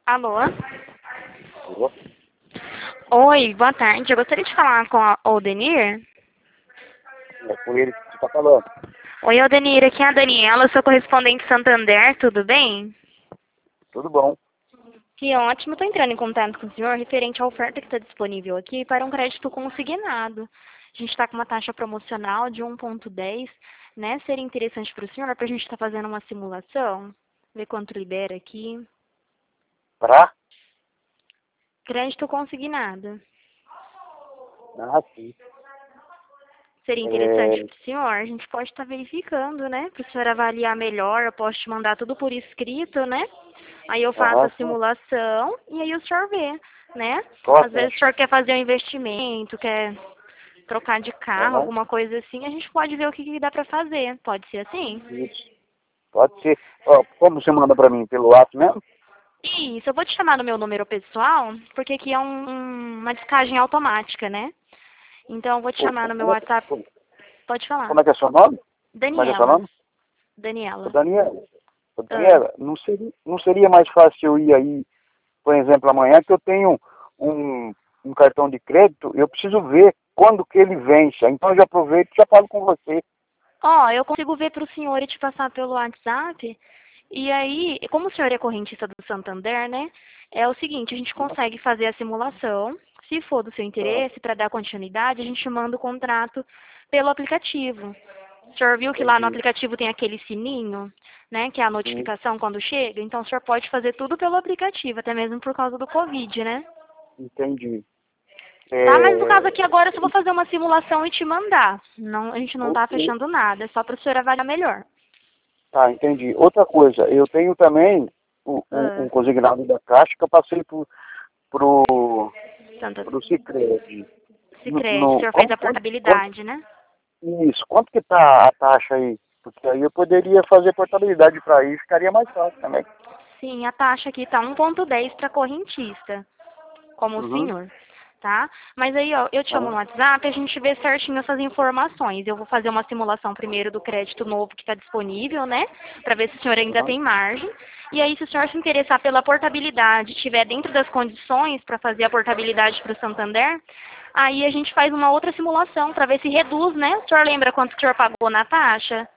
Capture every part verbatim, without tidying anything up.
Alô? Alô? Oi, boa tarde. Eu gostaria de falar com a Odenir. É com ele que você está falando. Oi, Odenir. Aqui é a Daniela, eu sou correspondente Santander, tudo bem? Tudo bom. Que ótimo. Estou entrando em contato com o senhor referente à oferta que está disponível aqui para um crédito consignado. A gente está com uma taxa promocional de um ponto dez, né? Seria interessante para o senhor para a gente estar fazendo uma simulação, ver quanto libera aqui. Pra? Crédito consignado. Ah, sim. Seria interessante É... para o senhor? A gente pode estar verificando, né? Para o senhor avaliar melhor, eu posso te mandar tudo por escrito, né? Aí eu faço Aham, a sim. simulação e aí o senhor vê, né? Qual a Às vezes o taxa? senhor quer fazer um investimento, quer trocar de carro, Aham, alguma coisa assim, a gente pode ver o que, que dá para fazer. Pode ser assim? isso. Pode ser. Ó, como você manda pra mim? Pelo WhatsApp mesmo? Isso, eu vou te chamar no meu número pessoal, porque aqui é um- um- uma descagem automática, né? Então eu vou te Pô, chamar no meu como, é, WhatsApp. como Pode falar. como é que é seu nome? Como é que é seu Daniela. nome? Ô, Daniela. Daniela. Ô, Ah. Daniela, não seria, não seria mais fácil eu ir aí, por exemplo, amanhã, que eu tenho um, um cartão de crédito, eu preciso ver quando que ele vence. Então eu já aproveito e já falo com você. Ó, eu consigo ver para o senhor e te passar pelo WhatsApp. E aí, como o senhor é correntista do Santander, né? É o seguinte, a gente consegue fazer a simulação. Se for do seu Tá, interesse, para dar continuidade, a gente manda o contrato pelo aplicativo. O senhor viu que lá no entendi. aplicativo tem aquele sininho, né? Que é a Sim, notificação quando chega. Então, o senhor pode fazer tudo pelo aplicativo, até mesmo por causa do Covid, né? entendi. Tá, mas no caso É, aqui agora eu só vou fazer uma simulação e te mandar. Não, a gente não tá o- fechando nada, é só para o senhor avaliar melhor. Tá, entendi. Outra coisa, eu tenho também um, um, Ah, um consignado da Caixa que eu passei pro, pro, Santa pro Sicredi. No, Sicredi, o no, senhor fez como, a quanto, quanto, portabilidade, né? isso, quanto que tá a taxa aí? Porque aí eu poderia fazer portabilidade para aí, ficaria mais fácil também. Sim, a taxa aqui tá um ponto dez para correntista, como o Uhum. senhor, tá? Mas aí, ó, eu te chamo no Uhum. WhatsApp e a gente vê certinho essas informações. Eu vou fazer uma simulação primeiro do crédito novo que está disponível, né? Para ver se o senhor ainda Uhum. tem margem. E aí, se o senhor se interessar pela portabilidade, estiver dentro das condições para fazer a portabilidade para o Santander, aí a gente faz uma outra simulação para ver se reduz, né? O senhor lembra quanto o senhor pagou na taxa?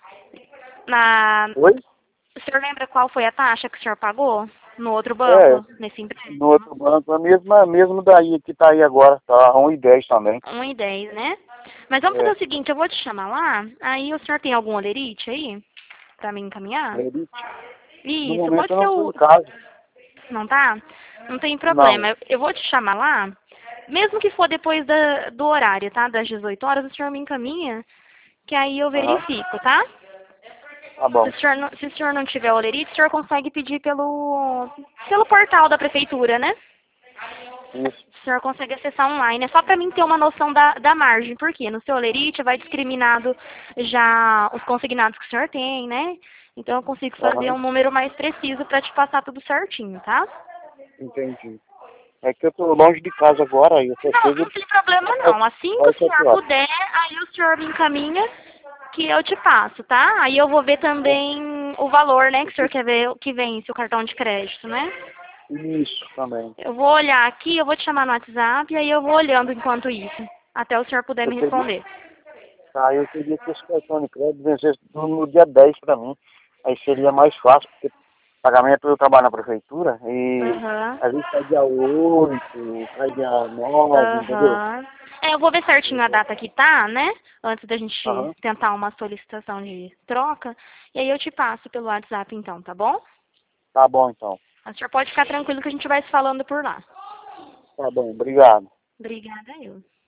Na... Oi? O senhor lembra qual foi a taxa que o senhor pagou no outro É, banco, nesse no empréstimo? outro banco, a mesma, mesmo daí que tá aí agora, tá um e dez também. Um e dez, né? Mas vamos fazer É, o seguinte, eu vou te chamar lá, aí o senhor tem algum olerite aí pra me encaminhar? Lerite. No Isso, momento pode eu ser não estou o... em casa. Não tá? Não tem Não. problema, eu eu vou te chamar lá, mesmo que for depois da, do horário, tá? Das dezoito horas, o senhor me encaminha, que aí eu Aham, verifico, tá? tá Se bom. o senhor não, se o senhor não tiver olerite, o senhor consegue pedir pelo, pelo portal da prefeitura, né? Isso. O senhor consegue acessar online. É só para mim ter uma noção da, da margem. Por quê? No seu olerite vai discriminado já os consignados que o senhor tem, né? Então eu consigo fazer Aham, um número mais preciso para te passar tudo certinho, tá? entendi. É que eu tô longe de casa agora, e essas Não, coisas não tem problema eu não. Assim que o faço senhor atuar. puder, aí o senhor me encaminha que eu te passo, tá? Aí eu vou ver também o valor, né, que o senhor quer ver que vence o cartão de crédito, né? Isso também. Eu vou olhar aqui, eu vou te chamar no WhatsApp e aí eu vou olhando enquanto isso, até o senhor puder Eu me teria, responder. tá, eu teria que esse cartão de crédito vencesse no, no dia dez para mim. Aí seria mais fácil, porque pagamento eu trabalho na prefeitura e Aham. às vezes cai dia oito, cai dia nove, entendeu? Aham. É, eu vou ver certinho a data que tá, né? Antes da gente Aham, tentar uma solicitação de troca. E aí eu te passo pelo WhatsApp então, tá bom? tá bom então. O senhor pode ficar tranquilo que a gente vai se falando por lá. Tá bom, obrigado. Obrigada, eu.